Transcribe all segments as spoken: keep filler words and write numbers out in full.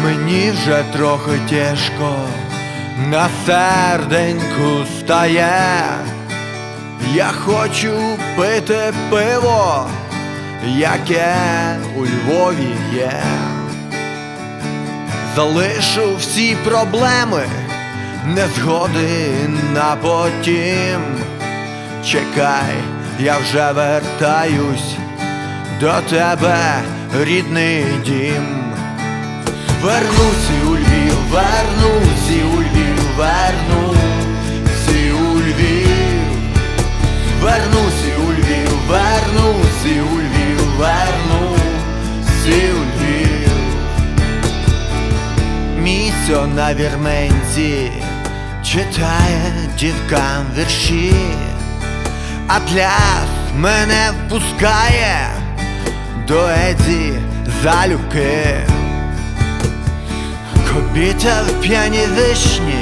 Мені вже трохи тяжко на серденьку стає. Я хочу пити пиво, яке у Львові є. Залишу всі проблеми, незгоди на потім. Чекай, я вже вертаюсь до тебе, рідний дім. Вернусь у Львів, вернусь у Львів, вернусь у Львів. Вернусь у Львів, вернусь у Львів, вернусь у Львів. Місцо на вірменці читає дівкам вірші, Атляс мене впускає до Еді залюбки. Кобіта в п'яній вишні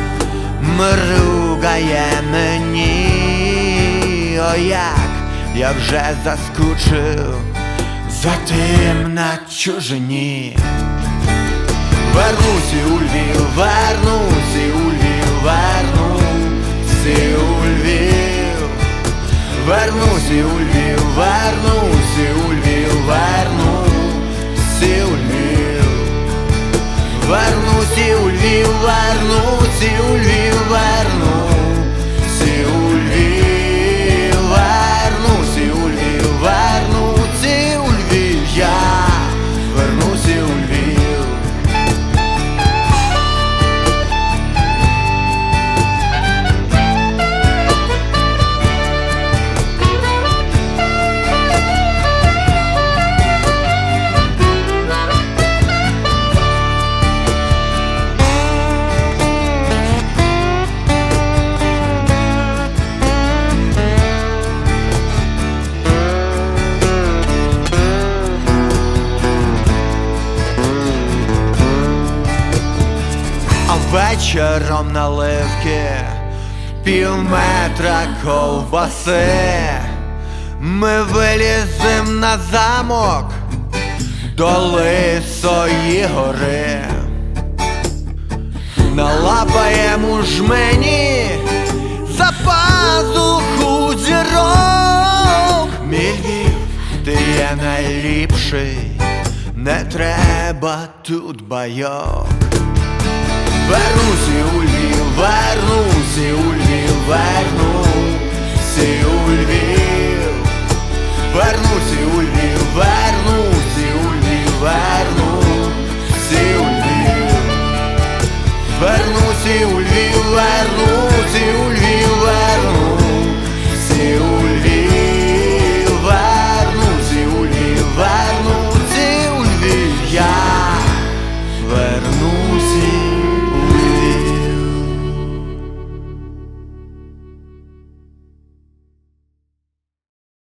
мругає мені. О, як я вже заскучив за тим на чужині. Вернусь у Львів, вернусь у Львів, вернусь у Львів. Вернусь у Львів, вернусь у Львів, вернусь у Львів. Вернусь у Львів, вернусь у Львів, вернусь у Львів. Вернусь у Львів, вернусь у Львів. Я вернусь у Львів. Вечором наливки, пів метра ковбаси. Ми вилізем на замок до Лисої гори. Налапаємо жмені за пазуху зірок. Мій Львів, ти є найліпший, не треба тут байок. Вернусь у Львів, вернусь у Львів, вернусь у Львів. Вернусь у Львів, вернусь у Львів, вернусь у Львів. Вернусь у Львів, вернусь.